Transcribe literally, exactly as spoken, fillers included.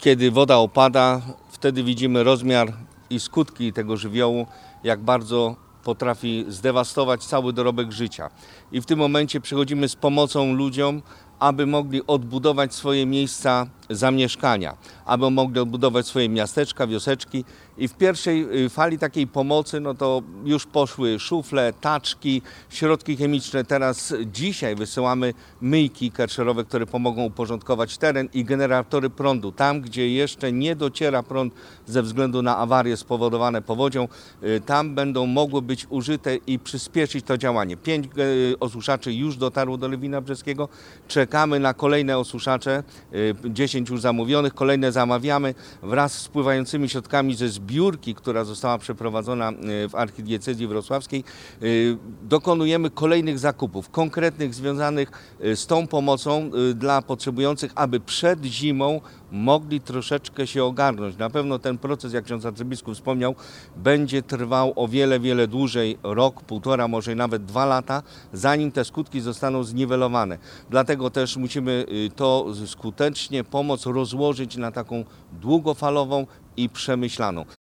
Kiedy woda opada, wtedy widzimy rozmiar i skutki tego żywiołu, jak bardzo potrafi zdewastować cały dorobek życia. I w tym momencie przychodzimy z pomocą ludziom, aby mogli odbudować swoje miejsca zamieszkania, aby mogli odbudować swoje miasteczka, wioseczki. I w pierwszej fali takiej pomocy no to już poszły szufle, taczki, środki chemiczne. Teraz dzisiaj wysyłamy myjki karszerowe, które pomogą uporządkować teren, i generatory prądu. Tam, gdzie jeszcze nie dociera prąd ze względu na awarie spowodowane powodzią, tam będą mogły być użyte i przyspieszyć to działanie. Pięć osuszaczy już dotarło do Lewina Brzeskiego. Czekamy na kolejne osuszacze, dziesięć już zamówionych, kolejne zamawiamy wraz z wpływającymi środkami ze zbiórki, która została przeprowadzona w archidiecezji wrocławskiej. Dokonujemy kolejnych zakupów konkretnych, związanych z tą pomocą dla potrzebujących, aby przed zimą mogli troszeczkę się ogarnąć. Na pewno ten proces, jak ksiądz arcybiskup wspomniał, będzie trwał o wiele, wiele dłużej, rok, półtora, może nawet dwa lata, zanim te skutki zostaną zniwelowane. Dlatego też musimy to skutecznie, pomoc rozłożyć na taką długofalową i przemyślaną.